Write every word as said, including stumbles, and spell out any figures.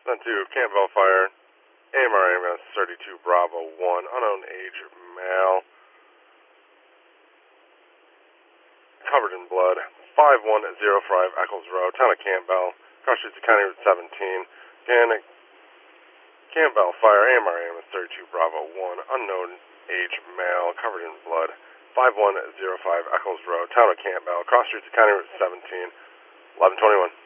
Sent to Campbell Fire, A M R A M S thirty-two Bravo one, unknown age, male, covered in blood, five one zero five Eccles Road, town of Campbell, cross streets of County Route seventeen. Again, Campbell Fire, A M R A M S thirty-two Bravo one, unknown age, male, covered in blood, five one zero five Eccles Road, town of Campbell, cross streets of County Route seventeen, eleven twenty-one.